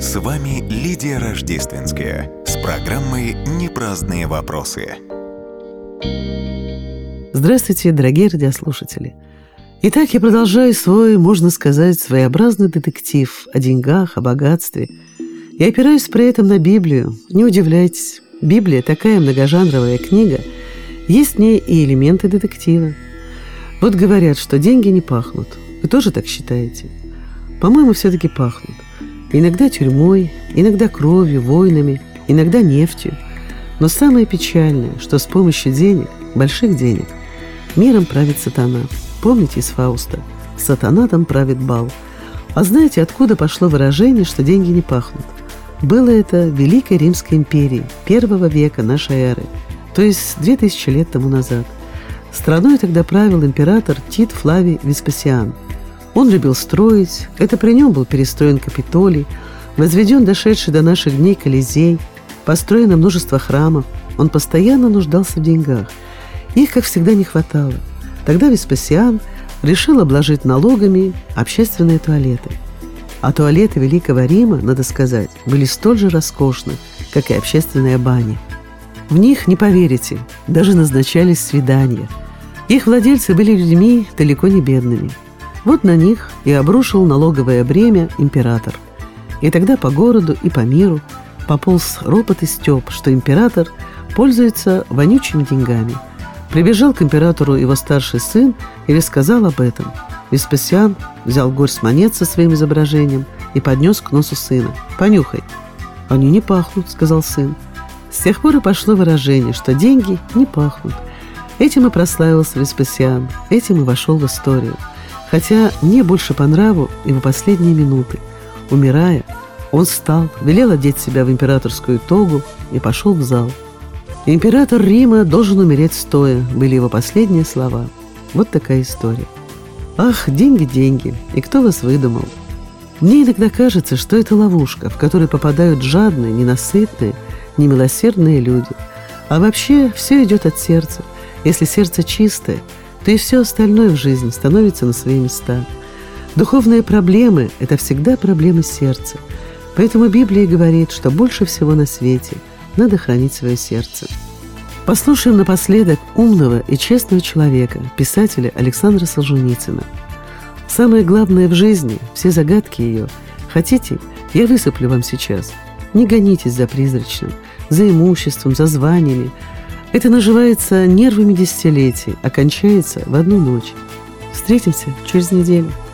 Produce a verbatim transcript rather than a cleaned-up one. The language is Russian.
С вами Лидия Рождественская с программой «Непраздные вопросы». Здравствуйте, дорогие радиослушатели. Итак, я продолжаю свой, можно сказать, своеобразный детектив о деньгах, о богатстве. Я опираюсь при этом на Библию. Не удивляйтесь, Библия такая многожанровая книга, есть в ней и элементы детектива. Вот говорят, что деньги не пахнут. Вы тоже так считаете? По-моему, все-таки пахнут. Иногда тюрьмой, иногда кровью, войнами, иногда нефтью. Но самое печальное, что с помощью денег, больших денег, миром правит сатана. Помните из Фауста? Сатана там правит бал. А знаете, откуда пошло выражение, что деньги не пахнут? Было это в Великой Римской империи первого века нашей эры, то есть две тысячи лет тому назад. Страной тогда правил император Тит Флавий Веспасиан. Он любил строить, это при нем был перестроен Капитолий, возведен дошедший до наших дней Колизей, построено множество храмов. Он постоянно нуждался в деньгах. Их, как всегда, не хватало. Тогда Веспасиан решил обложить налогами общественные туалеты. А туалеты Великого Рима, надо сказать, были столь же роскошны, как и общественные бани. В них, не поверите, даже назначались свидания. Их владельцы были людьми далеко не бедными. Вот на них и обрушил налоговое бремя император. И тогда по городу и по миру пополз ропот и стёб, что император пользуется вонючими деньгами. Прибежал к императору его старший сын и рассказал об этом. Веспасиан взял горсть монет со своим изображением и поднес к носу сына. «Понюхай». «Они не пахнут», — сказал сын. С тех пор и пошло выражение, что деньги не пахнут. Этим и прославился Веспасиан, этим и вошел в историю. Хотя мне больше по нраву его последние минуты. Умирая, он встал, велел одеть себя в императорскую тогу и пошел в зал. «Император Рима должен умереть стоя», были его последние слова. Вот такая история. Ах, деньги, деньги, и кто вас выдумал? Мне иногда кажется, что это ловушка, в которую попадают жадные, ненасытные, немилосердные люди. А вообще все идет от сердца. Если сердце чистое, то и все остальное в жизни становится на свои места. Духовные проблемы – это всегда проблемы сердца. Поэтому Библия говорит, что больше всего на свете надо хранить свое сердце. Послушаем напоследок умного и честного человека, писателя Александра Солженицына. Самое главное в жизни, все загадки ее, хотите, я высыплю вам сейчас. Не гонитесь за призрачным, за имуществом, за званиями. Это наживается нервами десятилетий, а кончается в одну ночь. Встретимся через неделю.